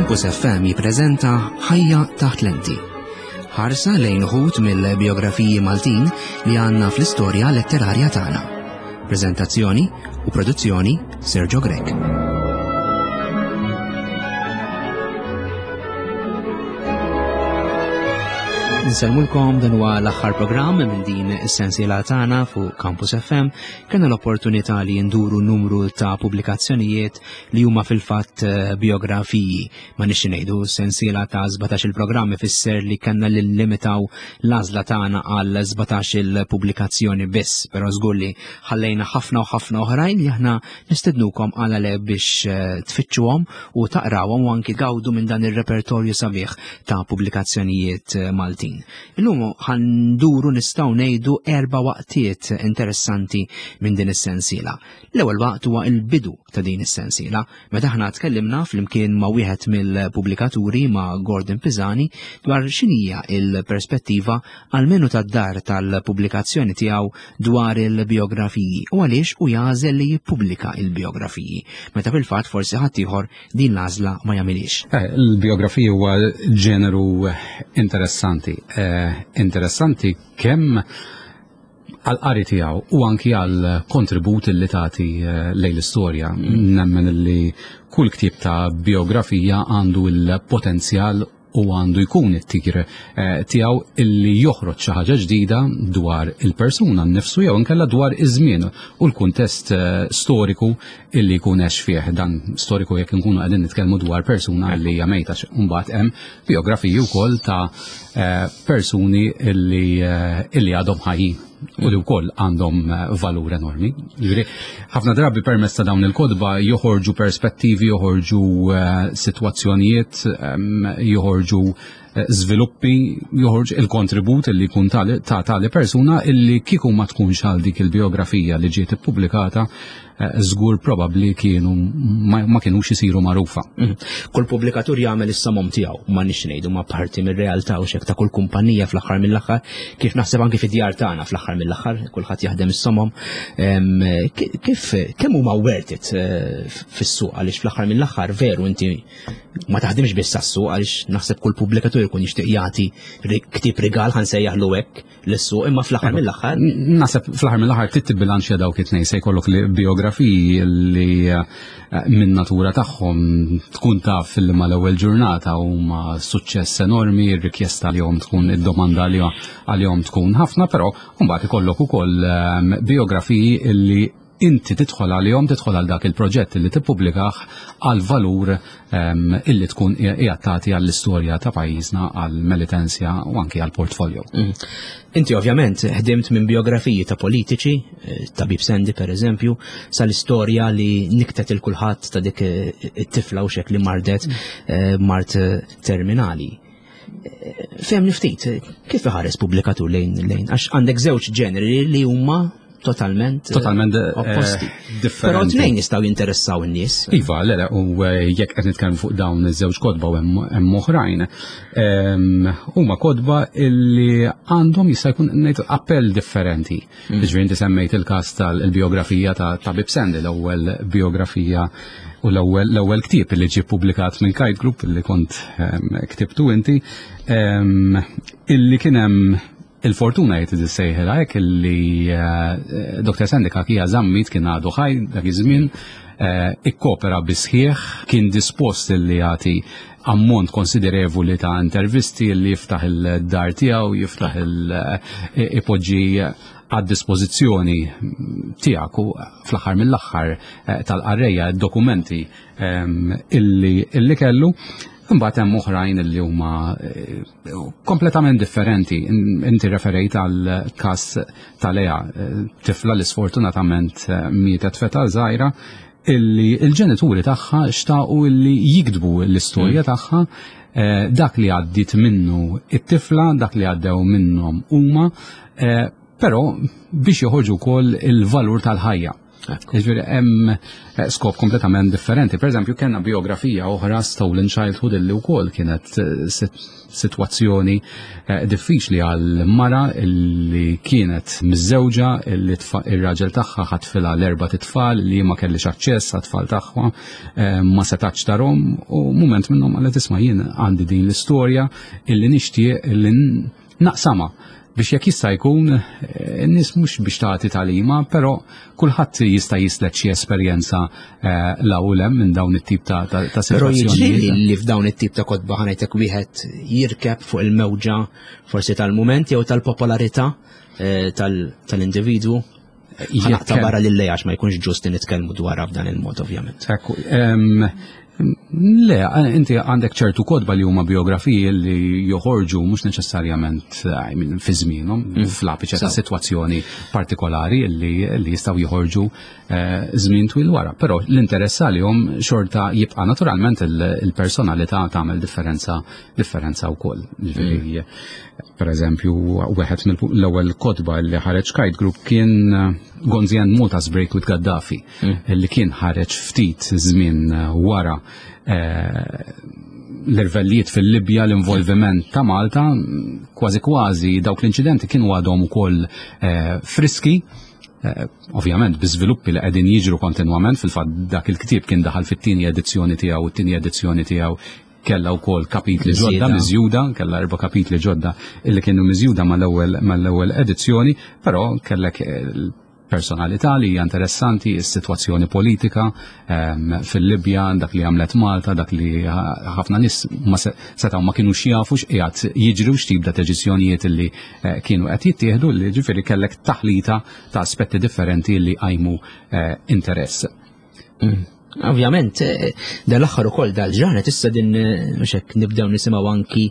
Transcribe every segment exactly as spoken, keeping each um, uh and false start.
Campus F M jippreżenta Ħajja taħt lenti. Ħarsa lejn uħud mill-biografiji Maltin li għandna fl-istorja letterarja tagħna. Preżentazzjoni u produzzjoni Sergio Grek. Nselmulkom dan huwa l-aħħar programm minn din is-sensiela tagħna fuq Campus F M. Kellna l-opportunità li nduru numru ta' pubblikazzjonijiet li huma fil-fatt biografiji. Ma nixxi ngħidu sensiela ta' żbatax il-programm ifisser li kellna lillimitaw l-għażla tagħna għal żbatax il-pubblikazzjoni biss, però żgur li ħallejna ħafna u ħafna oħrajn li aħna nistednukom għal le biex tfittxuhom u taqrawhom u anki gawdu minn dan ir-repertorju sabiħ ta' pubblikazzjonijiet Maltin. Illum ħanduru nistgħu ngħidu erba' waqtiet interessanti minn din is-sensiela. L-ewwel waqt huwa l-bidu ta' din is-sensiela, meta aħna tkellimna flimkien ma' wieħed mill-pubblikaturi ma' Gordon Pisani dwar x'inhija l-perspettiva għal menu tad-dar tal-pubblikazzjoni tiegħu dwar il-biografiji u għaliex u jażel li jippubblika l-biografiji, meta fil-fatt forsi ħadd ieħor din l-għażla ma jagħmilix. Il-biografija huwa ġeneru interessanti. Eh, interessanti kemm għal-qari tiegħu u anki għal-kontribut li tagħti eh, lejn l-istorja. Nemmen li kull ktieb ta' biografija għandu l-potenzjal u għandu jkun it-tigr eh, tiegħu illi joħroġ xi ħaġa ġdida dwar il-persuna nnifsu jew inkella dwar iż-żmien u l-kuntest eh, storiku illi jkun għex fih. Dan storiku jekk inkunu qegħdin nitkellmu dwar persuna li hija mejta, mbagħad hemm biografiji wkoll ta' eh, persuni illi eh, illi għadhom ħajjin u li wkoll għandhom valur enormi. Ħafna drabi permezz ta' dawn il-kodba joħorġu perspettivi, joħorġu uh, sitwazzjonijiet, um, joħorġu uh, żviluppi, joħorġ il-kontribut li jkun ta' tali persuna illi kieku ma tkunx għal dik il-biografija li ġiet ippubblikata żgur probabbli kienu ma, ma kienux isiru magħrufa. Mm. Kull pubblikatur jagħmel is-samom tiegħu, ma nix ngħidu ma parti mir-realtà u xek ta' kull kumpanija fl-aħħar mill-aħħar, kif naħseb anke fid-djar tagħna fl-aħħar mill-aħħar, kulħadd jaħdem is-samom. Kif kemm huma worth it fis-suq għaliex fl-aħħar mill-aħħar veru inti ma taħdimx biss għas-suq għaliex naħseb kull pubblikatur ikun jixtieq jagħti ktieb rigal ħansejjaħlu hekk lis-suq, imma fl-aħħar mill-aħħar. Naħseb fl-aħħar mill-aħħar trid tibbilanċja dawk it-tnejn se jkollok li biografiji li minn natura tagħhom tkun taf fil-ma l-ewwel ġurnata huma suċċess enormi, r-rikjesta għalihom tkun id-domanda għalihom tkun ħafna, però mbagħad ikollok ukoll biografiji li inti tidħol għalihom, tidħol għal dak il-proġett li tippubblikaħ għal valur um, illi tkun qiegħed tagħti għall-istorja ta' pajjiżna, għal melitenzja u anke għal portfolio. Mm. Inti ovvjament ħdimt minn biografiji ta' politiċi, ta' Bib Sandy per eżempju, sal-istorja li niktet il-kulħadd ta' dik it-tifla u xek li mardet mm. mart terminali. Fem niftit, kif iħares pubblikatur lejn lejn għax għandek żewġ ġeneri li huma totalment totalment opposti. Differenti. Però tnejn jistgħu jinteressaw in-nies. Iva, le, u jekk qed nitkellmu fuq dawn iż-żewġ kodba u hemm oħrajn. Huma kodba illi għandhom jista' jkun ngħid appell differenti. Jiġri inti semmejt il-każ tal-biografija ta' Bib Sandy, l-ewwel biografija u l-ewwel l-ewwel ktieb li ġie ppubblikat minn Kite Group illi kont ktibtu inti, illi kien hemm il-fortuna jtid sejħela hekk li doktor Sandy Kakija Zammit kien għadu ħaj dak iż-żmien, ikkopera bisħieħ, kien dispost li jagħti ammont konsiderevoli ta' intervisti li jiftaħ il-dar tiegħu, jiftaħ il-ipoġġi għad-dispożizzjoni tiegħek u fl-aħħar mill-aħħar tal-qarrejja dokumenti illi kellu. Imbagħad hemm oħrajn li huma kompletament differenti. Inti referejt għal każ ta' Lea, tifla li sfortunatament mietet feta żgħira illi l-ġenituri tagħha xtaqu illi jikdbu l-istorja tagħha, dak li għaddit minnu it-tifla, dak li għaddew minnhom huma, però biex joħorġu wkoll il-valur tal-ħajja. Ġifieri hemm skop kompletament differenti. Pereżempju kellna biografija oħra Stolen Childhood illi wkoll kienet sitwazzjoni diffiċli għal mara li kienet miżżewġa li ir-raġel tagħha ħatfilha l-erba' titfal li ma kellix aċċess għat-tfal tagħha ma setax tarhom u mument minnhom qalet isma' jien għandi din l-istorja illi nixtieq illi naqsama biex jekk jista' jkun n-nies mhux biex tagħti tagħlima, però kulħadd jista' jisled xi esperjenza l-ewwel minn dawn it-tip ta' ta' sitwazzjonijiet. Li f'dawn it-tip ta' kotba ħanejtek wieħed jirkeb fuq il-mewġa forsi tal-mument jew tal-popolarità tal-individwu. Ħanaqta barra lil għax ma jkunx ġusti nitkellmu dwarha f'dan il-mod ovvjament. Le, inti għandek ċertu kodba li huma biografiji li joħorġu mhux neċessarjament fi żmienhom fl-apiċe ta' sitwazzjoni partikolari li jistgħu joħorġu żmien twil wara. Però l-interess għalihom xorta jibqa' naturalment il-personalità tagħmel differenza differenza wkoll. Ġifieri pereżempju wieħed mill-ewwel kodba li ħareġ Kite Group kien Gonzi and Malta's Break with Gaddafi, li kien ħareġ ftit żmien wara l-irvellijiet fil-Libja, l-involviment ta' Malta, kważi kważi dawk l-inċidenti kienu għadhom ukoll friski, ovvjament biżviluppi li qegħdin jiġru kontinwament fil-fatt dak il-ktieb kien daħal fit-tieni edizzjoni tiegħu u t-tieni edizzjoni tiegħu kella wkoll kapitli ġodda miżjuda, kella erba' kapitli ġodda illi kienu miżjuda mal-ewwel mal-ewwel edizzjoni, però kellek personalità li hija interessanti, is-sitwazzjoni politika fil-Libja, dak li għamlet Malta, dak li ħafna nies ma setgħu ma kinux jafu x'qiegħed jiġru x'tip ta' deċiżjonijiet li kienu qed jittieħdu li ġifieri kellek taħlita ta' aspetti differenti li qajmu interess. Ovvjament, dal-aħħar ukoll dal-ġranet issa din mhux hekk nibdew nisimgħu anki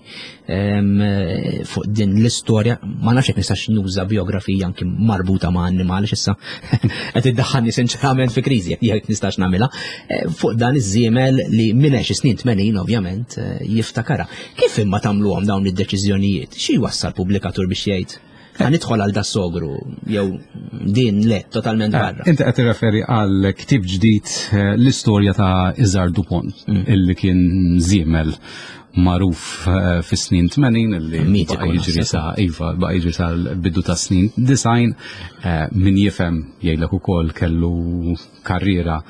fuq din l-istorja, ma nafx hekk nistax nuża biografija anki marbuta ma' annimali issa qed iddaħħalni sinċerament fi kriżi jekk nistax nagħmilha fuq dan iż-żiemel li minn xi snin tmenin ovvjament jiftakara. Kif imma tagħmluhom dawn id-deċiżjonijiet? Xi jwassal pubblikatur biex jgħid? Nidħol għal da sogru, jew din le, totalment barra. Inti qed tirreferi għal ktieb ġdid l-istorja ta' Iżar Dupont, illi kien żiemel magħruf fis-snin tmenin illi baqa' jiġri sa' iva baqa' jiġri sal-bidu ta' snin design min jifhem jgħidlek ukoll kellu karriera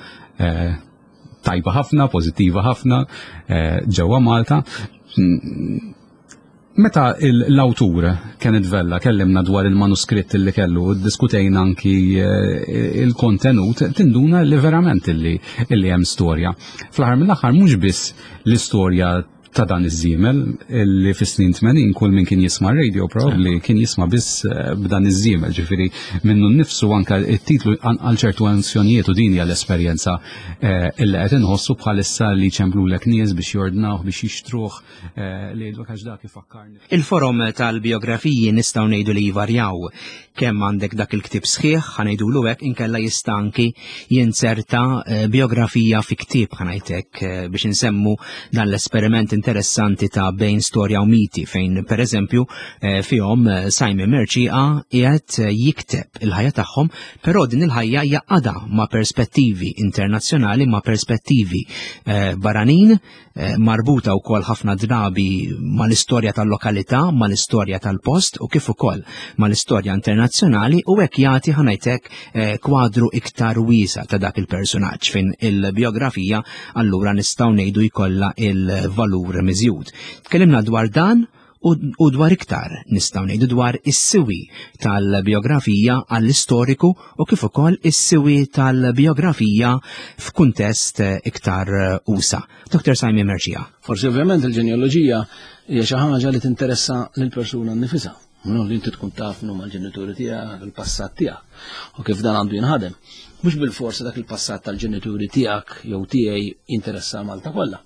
tajba ħafna, pożittiva ħafna ġewwa Malta. Meta l-awtur kienet vella kellimna dwar il-manuskritt li kellu, diskutejna anki il-kontenut, tinduna li verament illi hemm storja. Fl-aħħar mill-aħħar mhux biss l-istorja ta' dan iż-żiemel li fis-snin tmenin kull min kien jisma' radio probably kien jisma' biss b'dan iż-żiemel, ġifieri minnu nnifsu anke it-titlu għal ċertu ansjonijiet u din hija l-esperjenza illi qed inħossu bħalissa li ċemplulek nies biex jordnawh biex jixtruh li jgħidlek għax dak ifakkarni. Il-forom tal-biografiji nistgħu ngħidu li jvarjaw kemm għandek dak il-ktieb sħiħ ħanejdulu hekk inkella jista' anki jinserta biografija fi ktieb ħanajtek biex insemmu dan l-esperiment interessanti ta' bejn storja u miti fejn pereżempju fihom Simon Merċieqa qiegħed jikteb il-ħajja tagħhom, però din il-ħajja jaqgħadha ma' perspettivi internazzjonali, ma' perspettivi barranin marbuta wkoll ħafna drabi mal-istorja tal-lokalità, mal-istorja tal-post u kif ukoll mal-istorja internazzjonali u hekk jagħti ħanajtek kwadru iktar wiesa ta' dak il-personaġġ fejn il-biografija allura nistgħu ngħidu jkollha il-valur miżjud. Tkellimna dwar dan u dwar iktar nistgħu ngħidu dwar is-siwi tal-biografija għall-istoriku u kif ukoll is-siwi tal-biografija f'kuntest iktar usa. Doktor Simon Merċieqa. Forsi ovvjament il-ġenealoġija hija xi ħaġa li tinteressa lill-persuna nnifisha. Li inti tkun taf huma l-ġenituri tiegħek, il-passat tiegħek u kif dan għandu jinħadem. Mhux bil-forsi dak il-passat tal-ġenituri tiegħek jew tiegħi jinteressa Malta kollha.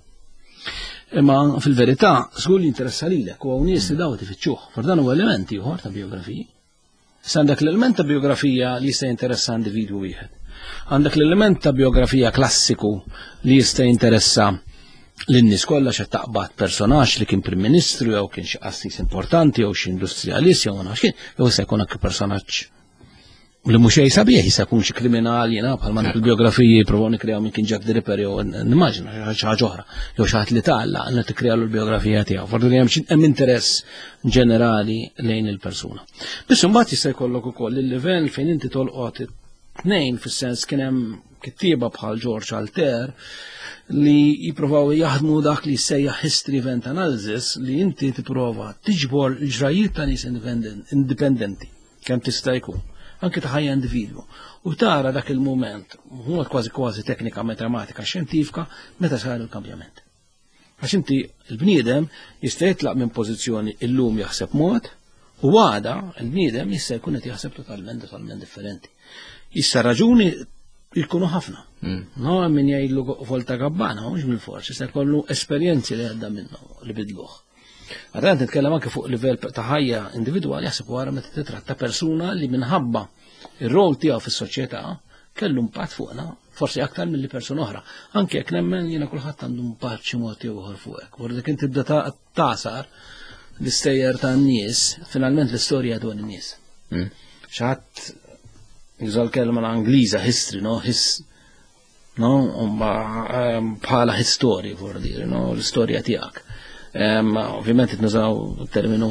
Imma fil-verità, żgur li interessa lilek u hawn nies li daw tifittxuh. For dan huwa element ieħor ta' biografiji. S'għandek l-element ta' biografija li jista' jinteressa individwu wieħed. Għandek l-element ta' biografija klassiku li jista' jinteressa lin-nies kollha xi taqbad personaġġ li kien Prim Ministru jew kien xi qassis importanti jew xi industrialist jew ma nafx kien, jew se jkun anke personaġġ li mhux xejn sabiħ jista' jkun xi kriminali jiena bħal ma il-biografiji jippruvaw nikkrew minn kien Jack the Ripper jew nimmaġina xi ħaġa oħra jew xi ħadd li tagħlaq għandna tikkrew l-biografija tiegħu. Forsi li hemm interess ġenerali lejn il-persuna. Biss imbagħad jista' jkollok ukoll il-livell fejn inti tolqot tnejn fis-sens kien hemm kittieba bħal George Alter li jippruvaw jaħdmu dak li jsejjaħ history event analysis li inti tipprova tiġbor ġrajiet ta' nies indipendenti kemm tista' jkun anke ta' ħajja individwu. U tara dak il-moment, huwa kważi kważi teknika matematika xjentifika meta sar il-kambjament. Għax inti l-bniedem jista' jitlaq minn pożizzjoni illum jaħseb mod u għada l-bniedem jista' jkun qed jaħseb totalment totalment differenti. Issa raġuni jkunu ħafna. No min jgħidlu volta gabbana, mhux mill-forsi, se jkollu esperjenzi li għadda minnu li bidluh. Għadda nitkellem anke fuq livell ta' ħajja individwali jaħseb wara meta titratta persuna li minħabba ir-rol tiegħu fis-soċjetà kellu impatt fuqna forsi aktar milli persuna oħra. Anke jekk nemmen jiena kulħadd għandu impatt xi mod ieħor fuqek. Wara dik inti tibda tasar l-istejjer tan-nies, finalment l-istorja dwar in-nies. Xi ħadd juża l-kelma l-Angliża history, no, his no, bħala history for dire, no, l-istorja tiegħek. Ovvjament itnużaw terminu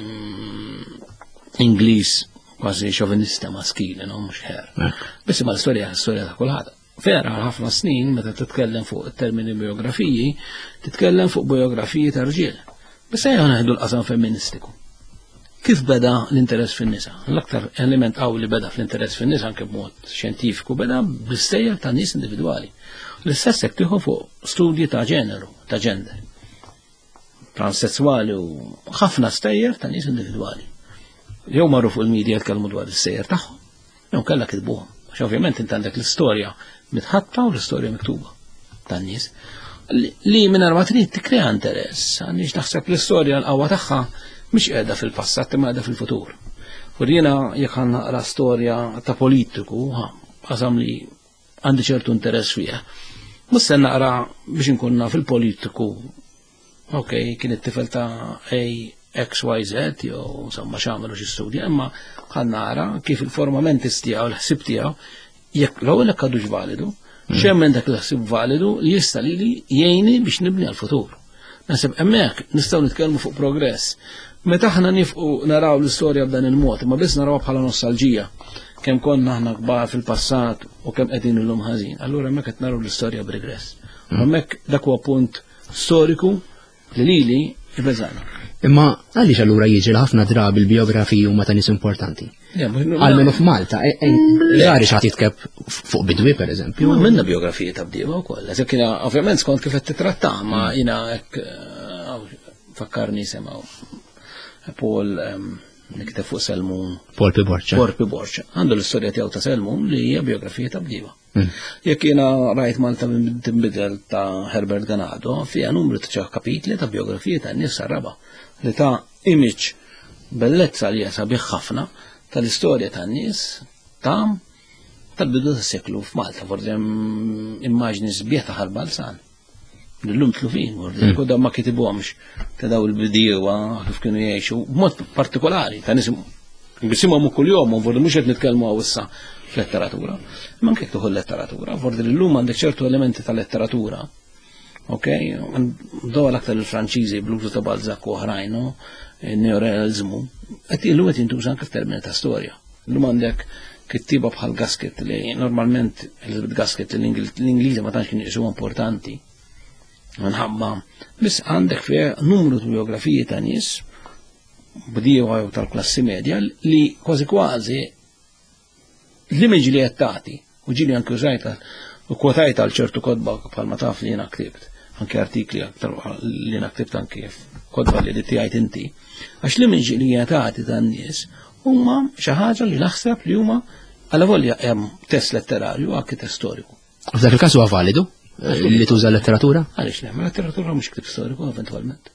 Ingliż kważi xovinista maskili, no, mhux ħer. Biss ma l-istorja l-istorja ta' kulħadd. Vera ħafna snin meta titkellem fuq it-termini biografiji, titkellem fuq biografiji ta' rġiel. Biss ejja naħdu l-qasam femministiku. Kif beda l-interess fin-nisa? L-aktar element qawwi li beda fl-interess fin-nisa anke b'mod xjentifiku beda bl-istejjer ta' nies individwali. L-istess hekk tieħu fuq studji ta' ġeneru, ta' gender. Transsessuali u ħafna stejjer ta' nies individwali. Jew marru fuq il-medja jitkellmu dwar is-sejjer tagħhom, jew kellha kitbuhom. Għax ovvjament inti għandek l-istorja mitħatta u l-istorja miktuba tan-nies li minn ma trid tikkrea interess, għandix naħseb l-istorja l-qawwa tagħha mhix qiegħda fil-passat imma qiegħda fil-futur. U jiena jekk naqra storja ta' politiku, qasam li għandi ċertu interess fiha. Mhux se naqra biex inkun fil-politiku ok, kien it-tifel ta' A X Y Z, jew insomma x'għamelu xi studja, imma ħan nara kif il-formamentis tiegħu l-ħsieb tiegħu jekk l-ewwel hekk għadux validu, x'hemm dak l-ħsieb validu li jista' lili jgħinni biex nibni għall-futur. Naħseb hemmhekk nistgħu nitkellmu fuq progress. Meta aħna nifqu naraw l-istorja b'dan il-mod, imma biss narawha bħala nostalġija, kemm konna aħna kbar fil-passat u kemm qegħdin illum ħażin, allura hemmhekk qed naraw l-istorja b'regress. Hemmhekk dak huwa punt storiku li lili jbeżana. Imma għaliex allura jiġi ħafna drabi l-biografiji huma ta' nies importanti. Għalmenu f'Malta, rari x'għad jitkeb fuq bidwi pereżempju. Minna biografiji ta' bdiewa wkoll. Eżek kiena ovvjament skont kif qed titratta, ma jiena hekk fakkarni semgħu Paul nikteb fuq Selmun. Paul Piborċa. Paul Piborċa. Għandu l-istorja tiegħu ta' Selmun li hija biografija ta' bdiewa. Jekk jiena rajt Malta tinbidel ta' Herbert Ganado, fiha numru ta' kapitli ta' biografiji ta' nies sarraba li ta' image bellezza li hija sabiħ ħafna tal-istorja tan-nies ta' tal-bidu tas-seklu f'Malta. Forsi hemm immaġni sbieħ ta' Ħarbalsan. Lillum tlufin, forsi koda ma kitibuhomx ta' daw il-bdiewa kif kienu jgħixu b'mod partikolari ta' nies bisimhom kuljum, forsi mhux qed nitkellmu issa fl-letteratura. Ma anke tuħu l-letteratura, forsi llum għandek ċertu elementi tal-letteratura. Ok, dawal aktar il-Franċiżi bl-użu ta' Balzac u oħrajn, il-neorealizmu, qed illu qed jintuża anke f'termini ta' storja. Illum għandek kittiba bħal Gasket li normalment Elizabeth Gasket l-Ingliżi ma tantx kien jisuhom importanti. Minħabba biss għandek fiha numru ta' biografiji ta' nies bdiewa jew tal-klassi medja li kważi kważi l-image li qed tagħti u ġieli anke użajta u kwotajta għal ċertu kodba bħalma taf li jiena ktibt, anke artikli aktar li jiena ktibt anke kodba li tiegħid inti, għax l-image li qed tagħti tan-nies huma xi ħaġa li naħseb li huma għal volja hemm test letterarju anke test storiku. F'dak il-każ huwa validu li tuża letteratura? Għaliex le, ma letteratura mhux ktib storiku eventwalment.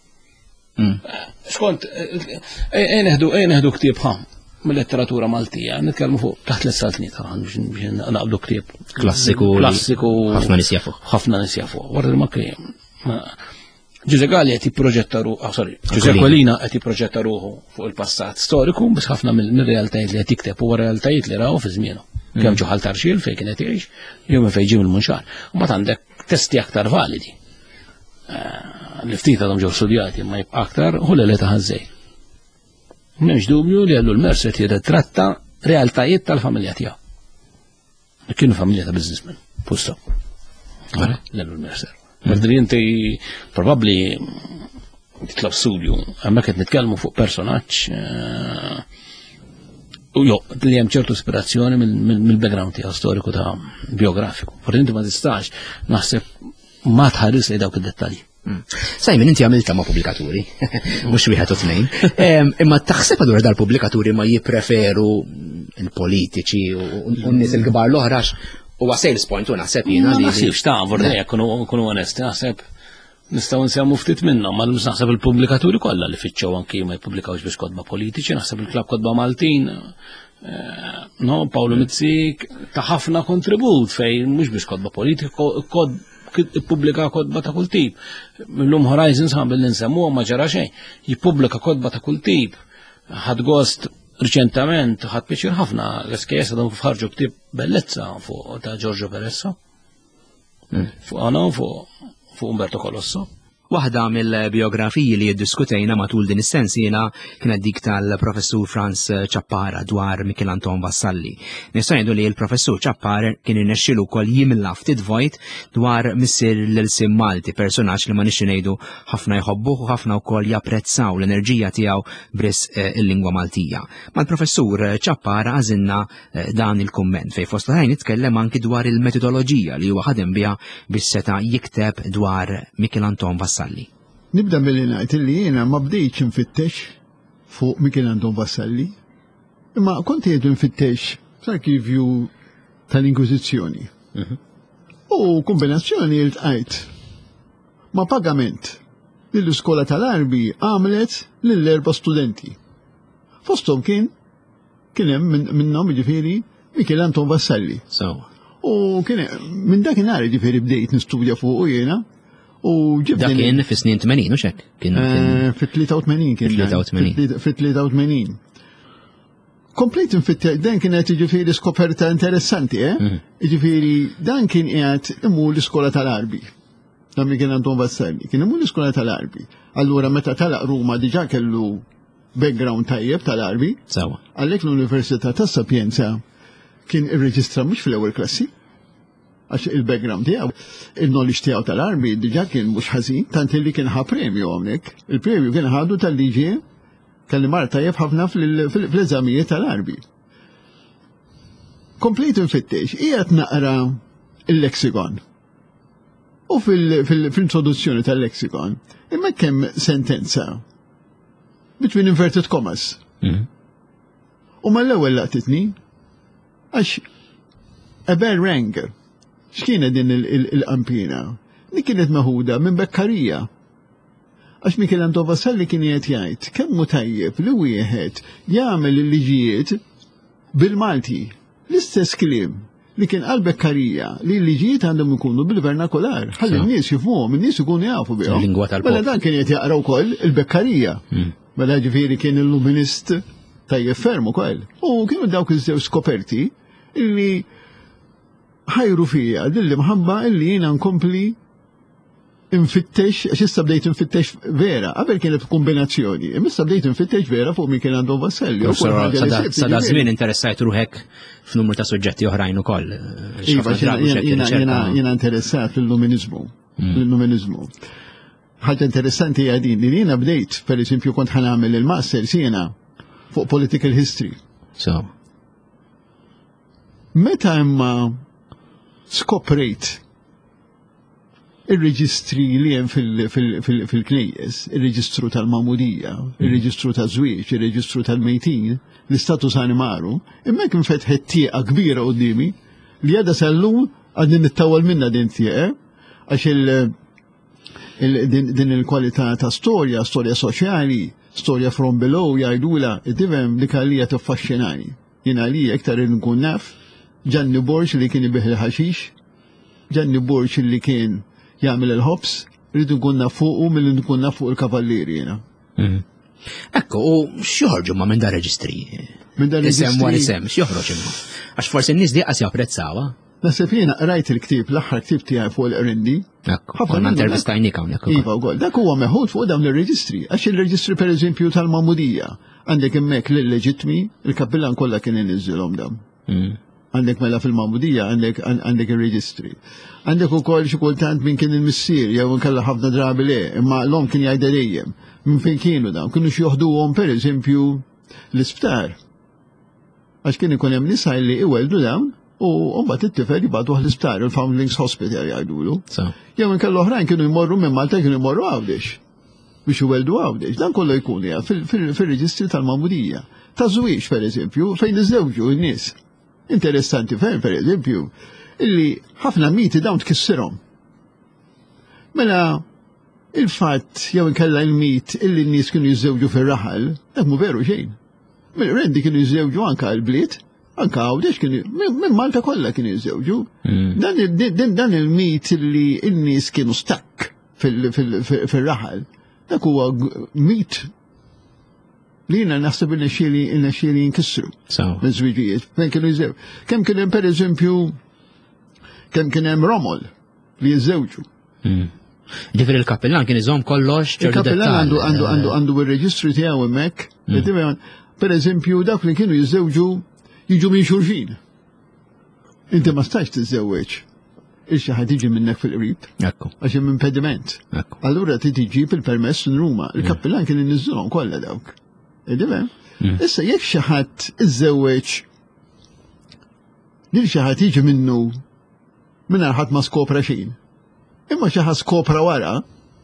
Skont, ejn neħdu ktieb ħam mill-letteratura Maltija, nitkellmu fuq taħt l-istatni ta' biex naqbdu ktieb. Klassiku. Klassiku. Ħafna nies jafu. Ħafna nies jafu. Wara ma kien. Giuseppe Galli qed jipproġetta ruħu, ah sorry, Giuseppe Collina qed jipproġetta ruħu fuq il-passat storiku biex ħafna mill-realtajiet li qed jikteb huwa realtajiet li raw fi żmienu. Kemm ġo ħaltar xiel fejn kien qed jgħix, jew minn fejn ġie mill-munxar. U mbagħad għandek testi aktar validi. Li ftit għadhom ġew studjati imma jibqa' aktar hu li ta' ħażej. M'hemmx dubju li għallu l-Mercer jirritratta realtajiet tal-familja tiegħu. Kienu familja ta' businessmen, fusto. Għara, l-għallu l-Mercer. Għadri inti probabli titlob studju, għamma qed nitkellmu fuq personaġġ u jo, li hemm ċertu ispirazzjoni mill-background tiegħu storiku ta' biografiku. Forsi inti ma tistax naħseb ma tħares li dawk id-dettalji. Sajmin, inti għamilta ma' pubblikaturi, mhux wieħed u tnejn. Imma taħseb dwar dal-pubblikaturi ma jippreferu il-politiċi u n-nies il-kbar l-oħra u għasajl spoint u naħseb jina li. Naħsibx ta' vorrejja kunu onesti, naħseb nistaw nsemmu ftit minnhom, ma naħseb il-pubblikaturi kollha li fitxew anki ma jpubblikawx biex kodba politiċi, naħseb il-Klabb Kodba Maltin, no, Paolo Mizzik, ta' ħafna kontribut fejn mhux biex kodba politika, jippubblika kodba ta' kull tip. Millum Horizons ħan billi nsemmuha ma ġara xejn, jippubblika kodba ta' kull tip. Ħadd gost Reċentament ħadd piċir ħafna l-eskejjes għadhom fħarġu ktib bellezza fuq ta' Giorgio Peresso. Fuq għana fuq Umberto Colosso. Waħda mill-biografiji li jiddiskutejna matul din is-sensiela kienet dik tal-professur Franz Ċappara dwar Michel Anton Vassalli. Nista' ngħidu li l-professur Ċappara kien irnexxielu wkoll jimla ftit vojt dwar missier l-Sim Malti, personaġġ li ma nixxi ngħidu ħafna jħobbuh u ħafna wkoll japprezzaw l-enerġija tiegħu bris il-lingwa Maltija. Mal-professur Ċappara għażilna dan il-kumment fejn fost l-ħajn nitkellem anki dwar il-metodoloġija li huwa ħadem biha biex seta' jikteb dwar Michel Anton Vassalli. Nibda milli ngħid li jiena ma bdejtx infittex fuq Michel Anton Vassalli, imma kont qiegħed infittex fl-arkivju tal-Inkwiżizzjoni. U kombinazzjoni ltqajt ma' pagament li l-Iskola tal-Arbi għamlet lill-erba' studenti. Fosthom kien kien hemm minnhom jiġifieri Michel Anton Vassalli. U kien minn dakinhar jiġifieri bdejt nistudja fuq jiena. U ġibda kien fi snin tmenin u xek? Fit-tlieta u tmenin kien. Fit-tlieta u tmenin. Complete fit dan kienet ġifieri skoperta interessanti, eh? Ġifieri dan kien qiegħed imur l-Iskola tal-Arbi. Dan Michel Anton Vassalli kien imur l-Iskola tal-Arbi. Allura meta talaq Ruma diġà kellu background tajjeb tal-Arbi. Sawa. Għalhekk l-Università tas Sapienza kien irreġistra mhux fl-ewwel klassi. Għax il-background tiegħu, il-knowledge tiegħu tal-Arbi diġà kien mhux ħażin, tant li kien ħa premju hawnhekk. Il-premju kien ħadu tal-liġi kelli mar tajjeb ħafna fl-eżamijiet tal-Arbi. Komplet infittex, qiegħed naqra il-lexikon. U fil-introduzzjoni tal-lexikon, imma kemm sentenza between inverted commas. U mal-ewwel laqtitni għax a bell rang. X'kienet din il-qampina? Li kienet maħuda minn Bekkarija. Għax Michel Anton Vassalli kien qed jgħid kemm hu tajjeb li wieħed jagħmel il-liġijiet bil-Malti. L-istess kliem li kien qal Bekkarija li l-liġijiet għandhom ikunu bil-vernakolar. Ħalli n-nies jifhmuhom, in-nies ikunu jafu bihom. Il-lingwa tal-poplu. Mela dan kien qed jaqra wkoll il-Bekkarija. Mela ġifieri kien il-luminist tajjeb ferm ukoll. U kienu dawk iż-żewġ skoperti illi ħajru fija dilli mħabba illi jiena nkompli infittex, għax issa bdejt infittex vera, qabel kienet kombinazzjoni, imissa bdejt infittex vera fuq Michel Anton Vassalli. Sada żmien interessajt ruħek f'numru ta' suġġetti oħrajn ukoll. Jiena interessat fil-luminizmu. Fil-luminizmu. Ħaġa interessanti hija din li jiena bdejt, pereżempju kont ħanamel il-master jiena fuq political history. So. Meta imma skoprejt il-reġistri li hemm fil-knejjes, il-reġistru tal-mamudija, il-reġistru tal-żwieġ, il-reġistru tal-mejtin, l-istatus animaru, imma kien fetħet tieqa kbira qudiemi li għadha sallum għadin nittawal minna din tieqa, għax din il-kwalità ta' storja, storja soċjali, storja from below jgħidula, id-divem dik għalija tiffaxxinani. Jien għalija iktar nkun naf Gianni Borx li kien ibiħ il-ħaxix, Gianni Borx li kien jagħmel il-ħobs, rridu nkun naf fuqu milli nkun naf fuq il-kavallieri jiena. Ekku, u x'joħorġu ma minn da reġistri? Minn da Isem wara reġistri. isem, x'joħroġ imma? Għax forsi n-nies diqqas japprezzawa. Nasib jiena rajt il-ktieb, l-aħħar ktieb tiegħi fuq il-qrindi. Ekku, Ħafna konna minnu intervistajnik hawnhekk ukoll. Iva wkoll, dak huwa meħud fuq dawn ir-reġistri, għax il-reġistri pereżempju tal-Mamudija għandek hemmhekk l-leġitmi, il-kappillan kollha kien iniżilhom dawn. Għandek mela fil-Mamudija għandek għandek ir-reġistri. Għandek ukoll xi kultant min kien il-missier jew inkella ħafna drabi le, imma l-om kien jgħidha dejjem minn fejn kienu dawn, kienu xjoħduhom pereżempju l-isptar. Għax kien ikun hemm nisa li iweldu dawn u mbagħad it-tifel jibgħatuh l-isptar, il-Foundlings Hospital jgħidulu. Jew inkella oħrajn kienu jmorru minn Malta kienu jmorru Għawdex biex iweldu Għawdex. Dan kollu jkun hija fil-reġistri tal-Mamudija. Ta' żwieġ pereżempju fejn iżewġu n-nies. Interessanti fejn pereżempju illi ħafna miti dawn tkissirhom. Mela il-fatt jew inkella l-mit illi n-nies kienu jiżewġu fir-raħal, dak mhu veru xejn. Rendi kienu jiżewġu anke għall-bliet, anke Għawdex kienu minn Malta kollha kienu jiżewġu. Dan il-mit illi n-nies kienu stakk fil-raħal, dak huwa mit li jiena naħseb il-nexxieli il-nexxieli jinkissru. Miż-żwieġijiet, fejn kienu jiżew. Kemm kien hemm pereżempju kemm kien hemm Romol li jiżewġu. Ġifieri il-kappellan kien iżomm kollox ċertu Il-kappellan għandu għandu għandu għandu ir-reġistru tiegħu hemmhekk. Pereżempju dak li kienu jiżewġu jiġu minn xulxin. Inti ma stax tiżewweġ ix ħad tiġi minnek fil-qrib. Ekku. Għax hemm impediment. Allura ti tiġib il-permess minn Ruma. Il-kappellan kien inniżżulhom kollha dawk. Idifhem? Issa jekk xi ħadd iżewweġ lil xi ħadd jiġi minnu mingħajr ħadd ma skopra xejn. Imma xi ħadd skopra wara.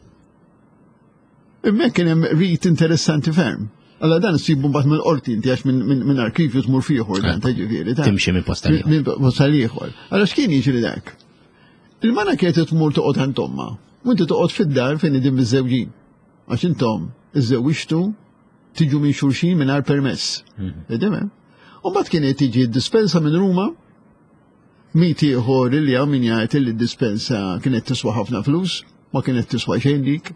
Hemmhekk kien hemm rit interessanti ferm. Alla dan sibu mbagħad mill-qorti inti għax minn arkivju tmur fieħor dan ta' ġifieri. Timxi minn posta ieħor. Minn posta ieħor. Allora x'kien jiġri dak? Il-mana kienet tmur toqgħod għand omma, u inti toqgħod fid-dar fejn idin miż-żewġin. Għax intom iżżewwixtu tiġu minn xulxin mingħajr permess. Idem? U mbagħad kienet tiġi d-dispensa minn Ruma, mit ieħor li hawn min jgħid li d-dispensa kienet tiswa ħafna flus, ma kienet tiswa xejn dik.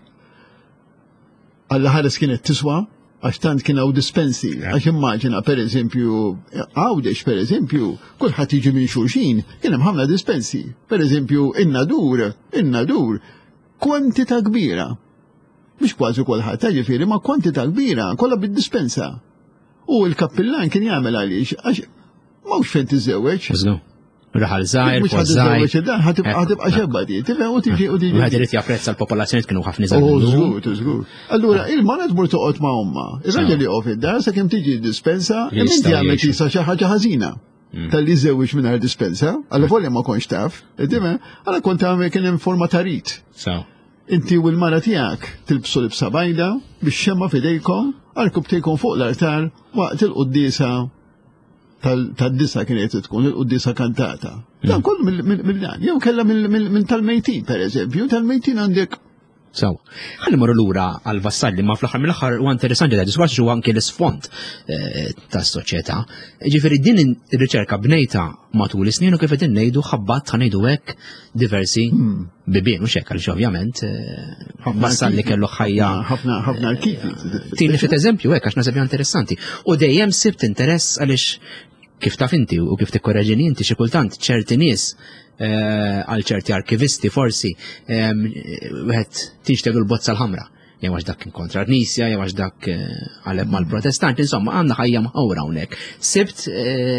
Alla ħares kienet tiswa, għax tant kien hawn dispensi, għax immaġina pereżempju Għawdex pereżempju, kulħadd jiġi minn xulxin, kien hemm ħafna dispensi. Pereżempju in-Nadur, in-Nadur, kwantità kbira. Mhux kważi kulħadd, ta' ġifieri ma' kwantità kbira, kollha bid-dispensa. U l-kappillan kien jagħmel għaliex għax m'hawnx fejn tiżewweġ. Raħal żgħir, mhux ħadd dan ħatibqa' xebba di, tifhem u tiġi u tiġi. Wieħed irid japprezza l-popolazzjoni kienu ħafna żgħar. Oh, żgur, żgur. Allura il-mara tmur toqgħod ma' omma. Ir-raġel li qogħod id-dar sakemm tiġi dispensa, hemm inti għamel tisa xi ħaġa ħażina. Tal-li żewġ mingħajr dispensa, alla volja ma konx taf, tifhem, alla kont għamel kien hemm forma ta' rit. Inti u l-mara tiegħek tilbsu libsa bajda biex xemma f'idejkom, għalkub tejkom fuq l-artar waqt il-qudiesa tad-disa kienet tkun il-qudiesa kantata. Dan kollu mill-dan, jew kellha minn tal-mejtin pereżempju, tal-mejtin għandek. Saw, ħalli morru lura għal vassalli ma fl-aħħar mill-aħħar huwa interessanti da diskorsi huwa anke l-isfond tas-soċjetà. Ġifieri din ir-riċerka bnejta matul is-snin u kif qed ngħidu ħabbat ħanejdu hekk diversi bibien u xekk għaliex ovvjament vassalli kellu ħajja ħafna ħafna arkivi. Tieni ftit eżempju hekk għax naseb interessanti. U dejjem sibt interess għaliex kif taf inti u kif tikkorreġini inti xi kultant ċerti nies għal ċerti arkivisti forsi wieħed tixtegu l-bozza l-ħamra. Jew għax dak kontra r-Nisja, jew għax dak għaleb mal-Protestanti, insomma għandna ħajja mħawra hawnhekk. Sibt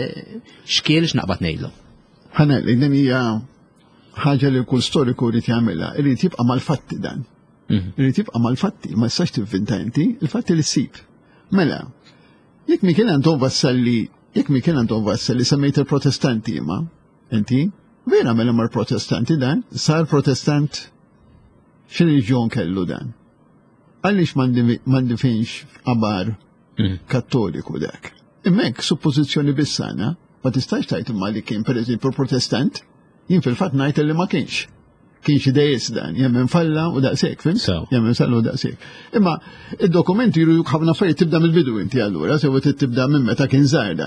xkiel x'naqbad ngħidlu. Ħanelli din hija ħaġa li kull storiku jrid jagħmilha, irid jibqa' mal-fatti dan. Irid jibqa' mal-fatti, ma jistax tivvinta inti, il-fatti li ssib. Mela, jekk mi kien għandhom vassalli, jekk mi kien għandhom vassalli semmejt il-Protestanti imma, inti, vera mela mar protestanti dan, sar protestant x'reliġjon kellu dan. Għaliex m'għandifinx qabar kattoliku dak. Immek suppożizzjoni bissana, ma tistax tajt imma li kien pereżempju protestant, jien fil-fatt ngħid li ma kienx. Kienx idejjes dan, jemmen falla u daqshekk, fin? Jemmen falla u daqshekk. Imma id-dokumenti juru ħafna affarijiet tibda mill-bidu inti allura, sewa tibda minn meta kien żgħar dan.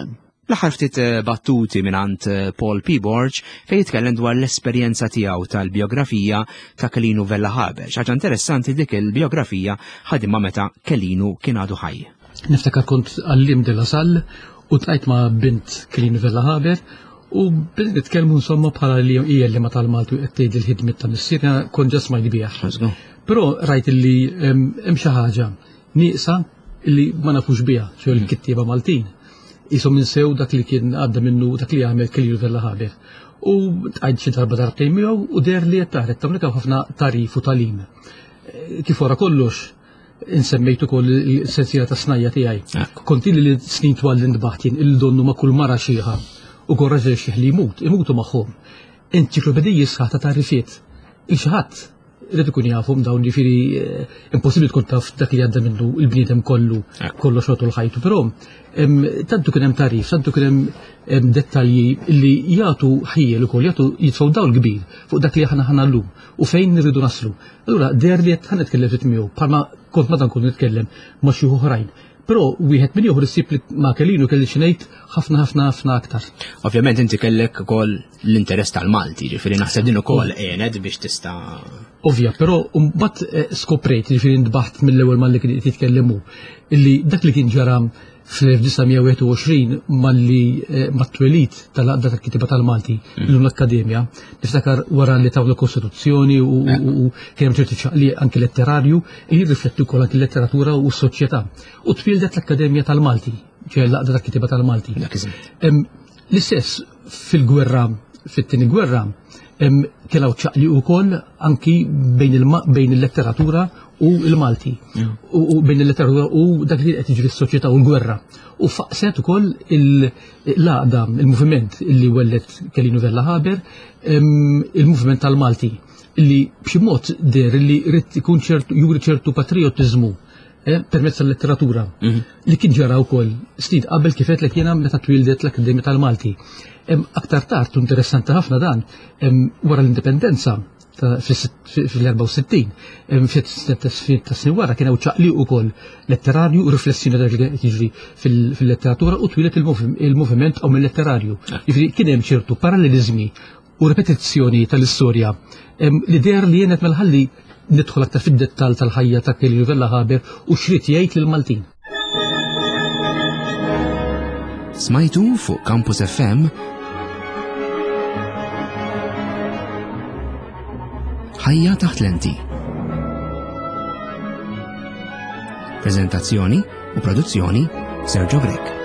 L-aħħar ftit battuti minant Paul P. Borge fejn jitkellem dwar l-esperjenza tiegħu tal-biografija ta' Kellinu Vella Haber. Ħaġa interessanti dik il-biografija ħadimha meta Kellinu kien għadu ħaj. Niftakar kont għallim de la Salle u tqajt ma' bint Kellinu Vella Haber u bdiet nitkellmu insomma bħala li hija li ma tal-Maltu qed tgħid il-ħidmiet ta' missier kont ġas ma jbieħ. Però rajt illi hemm xi ħaġa nieqsa illi ma nafux biha, xew il-kittieba Maltin. Isom ninsew dak li kien għadda minnu dak li għamel Kellinu Vella Haber. U għajd xi darba darbtejn miegħu u der li qed taħret hawnhekk hawn ħafna tarif u talim. Kif wara kollox insemmejt ukoll il-sensiela ta' snajja tiegħi. Kont li snin twal li ndbaħt jien il-donnu ma' kull mara xieħa u korraġel xieħ li jmut, imutu magħhom. Enċiklopediji sħaħ ta' tarifiet. Il-xi ħadd irid ikun jafhom dawn jiġifieri impossibbli tkun taf dak li għadda minnu il-bniedem kollu kollox xotu l-ħajtu, però tantu kien hemm tarif, tantu kien hemm dettalji li jagħtu ħiel ukoll jagħtu jitfgħu dawl kbir fuq dak li aħna ħana llum u fejn nirridu naslu. Allura der li qed ħanitkellem fit miegħu bħalma kont ma nkun nitkellem ma' xi oħrajn. Però wieħed min ieħor issib li ma' Kellinu kelli xi ngħid ħafna ħafna ħafna aktar. Ovvjament inti kellek ukoll l-interess tal-Malti, ġifieri naħseb din ukoll għenet biex tista' Ovvja, però mbagħad skoprejt ġifieri ndbaħt mill-ewwel malli kien qed jitkellmu illi dak li kien ġara fl-1921 malli mat-twelid tal-għaqda tal-kitiba tal-Malti l-Akkademja, niftakar wara li taw l-Kostituzzjoni u kien hemm ċerti ċaqli anke letterarju li jirriflettu wkoll anke l-letteratura u s-soċjetà. U twildet l-Akkademja tal-Malti, ġej l-għaqda tal-kitiba tal-Malti. L-istess fil-gwerra, fit-tieni gwerra, kien hawn ċaqli wkoll anki bejn il-letteratura u l-Malti, u bejn il-letteratura u dak li qed jiġri s-soċjetà u l-gwerra. U faqset ukoll il-għaqda, il-moviment illi wellet Kellinu Vella Haber, il-moviment tal-Malti, illi b'xi mod der illi rid ikun ċertu juri ċertu patriottiżmu permezz tal-letteratura li kien ġara wkoll snin qabel kif qed jiena meta twildet l-Akkademja tal-Malti. Aktar tard interessanti ħafna dan wara l-indipendenza fil-erba' u sittin, ta' snin wara kien hawn ċaqliq ukoll letterarju u riflessjoni dak li qed jiġri fil-letteratura u twilet il-moviment hawn mill-letterarju. Jiġri kien hemm ċertu paralleliżmi u ripetizzjoni tal-istorja li der li jenet mal-ħalli nidħol aktar fid-dettall tal-ħajja ta' Kellinu Vella Haber u xrid jgħid lill-Maltin. Smajtu fuq Campus F M ħajja taħt lenti. Prezentazzjoni u produzzjoni Sergio Grek.